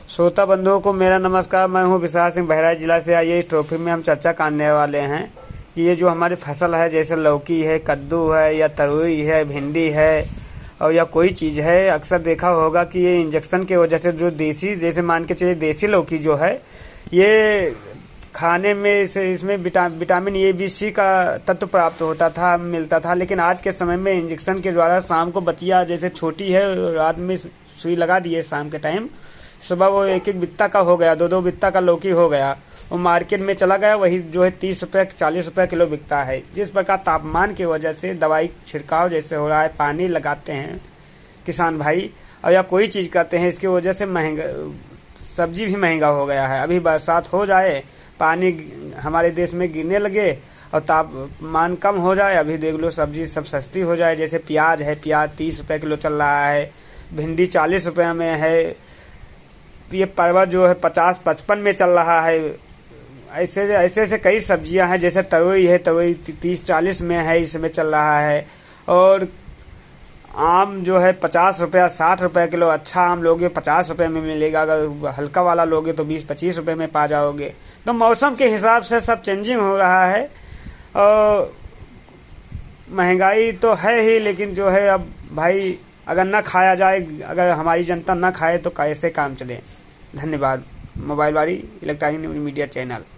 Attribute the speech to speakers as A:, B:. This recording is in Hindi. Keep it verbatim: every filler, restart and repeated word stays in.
A: श्रोता बंधुओं को मेरा नमस्कार। मैं हूं विशाल सिंह, बहराइच जिला से। आइए इस टॉपिक में हम चर्चा करने वाले हैं कि ये जो हमारी फसल है, जैसे लौकी है, कद्दू है, या तरोई है, भिंडी है, और या कोई चीज है, अक्सर देखा होगा कि ये इंजेक्शन की वजह से जो देसी, जैसे मान के चलिए देसी लौकी जो है, ये खाने में से इसमें विटा, विटामिन ए बी सी का तत्व प्राप्त होता था, मिलता था। लेकिन आज के समय में इंजेक्शन के द्वारा शाम को बतिया जैसे छोटी है, रात में सुई लगा दिए, शाम के टाइम सुबह वो एक एक बित्ता का हो गया, दो दो बित्ता का लौकी हो गया, वो मार्केट में चला गया, वही जो है तीस रुपए चालीस रुपए किलो बिकता है। जिस प्रकार तापमान की वजह से दवाई छिड़काव जैसे हो रहा है, पानी लगाते हैं किसान भाई, और या कोई चीज करते हैं, इसकी वजह से महंगा सब्जी भी महंगा हो गया है। अभी बरसात हो जाए, पानी हमारे देश में गिरने लगे और तापमान कम हो जाए, अभी देख लो सब्जी सब सस्ती हो जाए। जैसे प्याज है, प्याज तीस रुपए किलो चल रहा है, भिंडी चालीस रुपए में है, ये परवल जो है पचास पचपन में चल रहा है। ऐसे ऐसे ऐसे कई सब्जियां हैं, जैसे तरोई है, तरोई तीस चालीस में है, इसमें चल रहा है। और आम जो है पचास रुपया साठ रुपए किलो, अच्छा आम लोगे पचास रुपए में मिलेगा, अगर हल्का वाला लोगे तो बीस पच्चीस रुपए में पा जाओगे। तो मौसम के हिसाब से सब चेंजिंग हो रहा है, और महंगाई तो है ही, लेकिन जो है अब भाई अगर न खाया जाए, अगर हमारी जनता न खाए तो कैसे काम चले। धन्यवाद। मोबाइल वाली इलेक्ट्रॉनिक मीडिया चैनल।